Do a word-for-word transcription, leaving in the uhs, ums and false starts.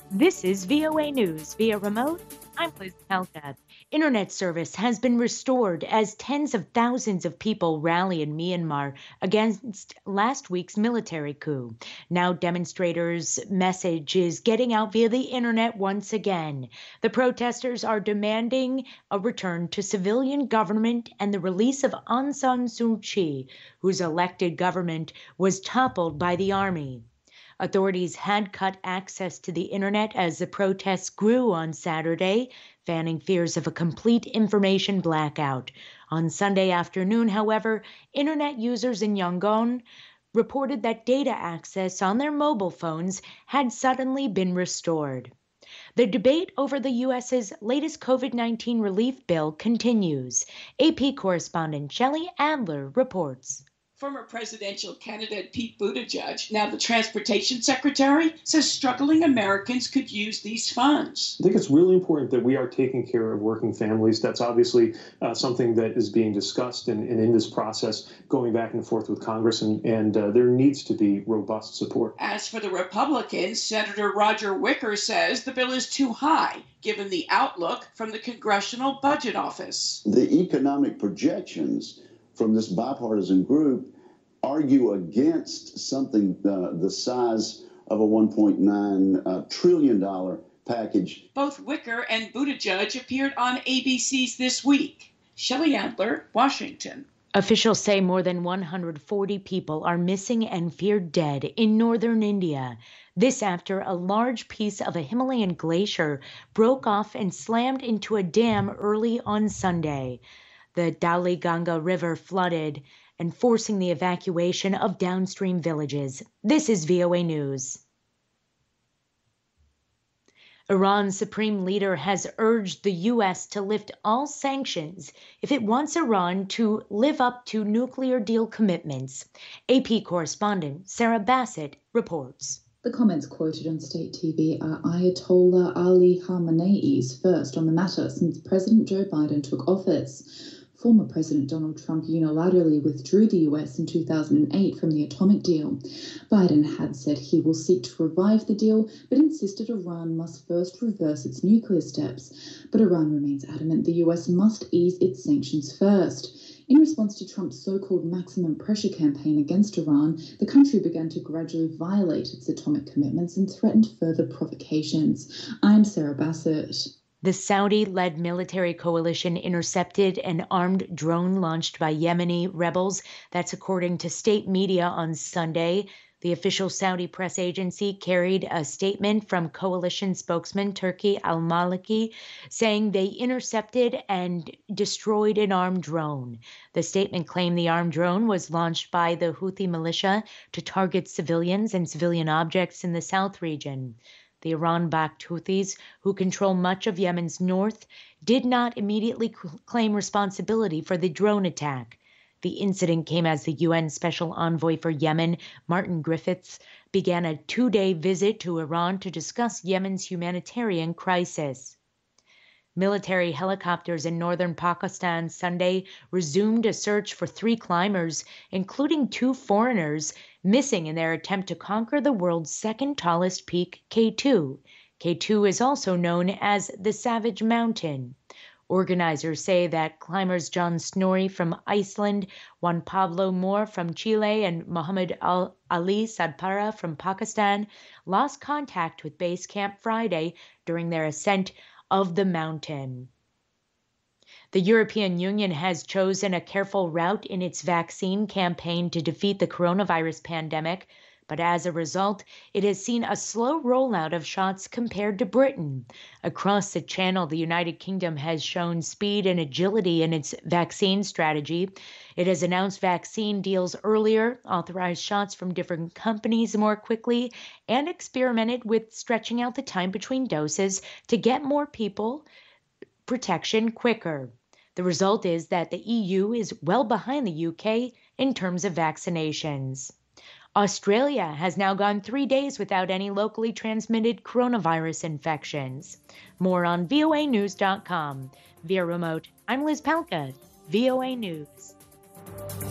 This is V O A News via remote. I'm Liz Palka. Internet service has been restored as tens of thousands of people rally in Myanmar against last week's military coup. Now demonstrators' message is getting out via the internet once again. The protesters are demanding a return to civilian government and the release of Aung San Suu Kyi, whose elected government was toppled by the army. Authorities had cut access to the internet as the protests grew on Saturday, fanning fears of a complete information blackout. On Sunday afternoon, however, internet users in Yangon reported that data access on their mobile phones had suddenly been restored. The debate over the U S's latest COVID nineteen relief bill continues. A P correspondent Shelley Adler reports. Former presidential candidate Pete Buttigieg, now the transportation secretary, says struggling Americans could use these funds. I think it's really important that we are taking care of working families. That's obviously uh, something that is being discussed and, and in this process going back and forth with Congress, and, and uh, there needs to be robust support. As for the Republicans, Senator Roger Wicker says the bill is too high, given the outlook from the Congressional Budget Office. The economic projections from this bipartisan group argue against something uh, the size of a one point nine uh, trillion dollars package. Both Wicker and Buttigieg appeared on A B C's This Week. Shelley Adler, Washington. Officials say more than one hundred forty people are missing and feared dead in northern India. This after a large piece of a Himalayan glacier broke off and slammed into a dam early on Sunday. The Dali Ganga River flooded and forcing the evacuation of downstream villages. This is V O A News. Iran's supreme leader has urged the U S to lift all sanctions if it wants Iran to live up to nuclear deal commitments. A P correspondent Sarah Bassett reports. The comments quoted on state T V are Ayatollah Ali Khamenei's first on the matter since President Joe Biden took office. Former President Donald Trump unilaterally withdrew the U S in two thousand eight from the atomic deal. Biden had said he will seek to revive the deal, but insisted Iran must first reverse its nuclear steps. But Iran remains adamant the U S must ease its sanctions first. In response to Trump's so-called maximum pressure campaign against Iran, the country began to gradually violate its atomic commitments and threatened further provocations. I'm Sarah Bassett. The Saudi-led military coalition intercepted an armed drone launched by Yemeni rebels. That's according to state media on Sunday. The official Saudi press agency carried a statement from coalition spokesman Turki al-Maliki saying they intercepted and destroyed an armed drone. The statement claimed the armed drone was launched by the Houthi militia to target civilians and civilian objects in the south region. The Iran-backed Houthis, who control much of Yemen's north, did not immediately claim responsibility for the drone attack. The incident came as the U N Special Envoy for Yemen, Martin Griffiths, began a two-day visit to Iran to discuss Yemen's humanitarian crisis. Military helicopters in northern Pakistan Sunday resumed a search for three climbers, including two foreigners, missing in their attempt to conquer the world's second tallest peak, K two. K two is also known as the Savage Mountain. Organizers say that climbers John Snorri from Iceland, Juan Pablo Moore from Chile, and Muhammad Al- Ali Sadpara from Pakistan lost contact with Base Camp Friday during their ascent of the mountain. The European Union has chosen a careful route in its vaccine campaign to defeat the coronavirus pandemic, but as a result, it has seen a slow rollout of shots compared to Britain. Across the channel, the United Kingdom has shown speed and agility in its vaccine strategy. It has announced vaccine deals earlier, authorized shots from different companies more quickly, and experimented with stretching out the time between doses to get more people protection quicker. The result is that the E U is well behind the U K in terms of vaccinations. Australia has now gone three days without any locally transmitted coronavirus infections. More on V O A news dot com. Via remote, I'm Liz Palka, V O A News.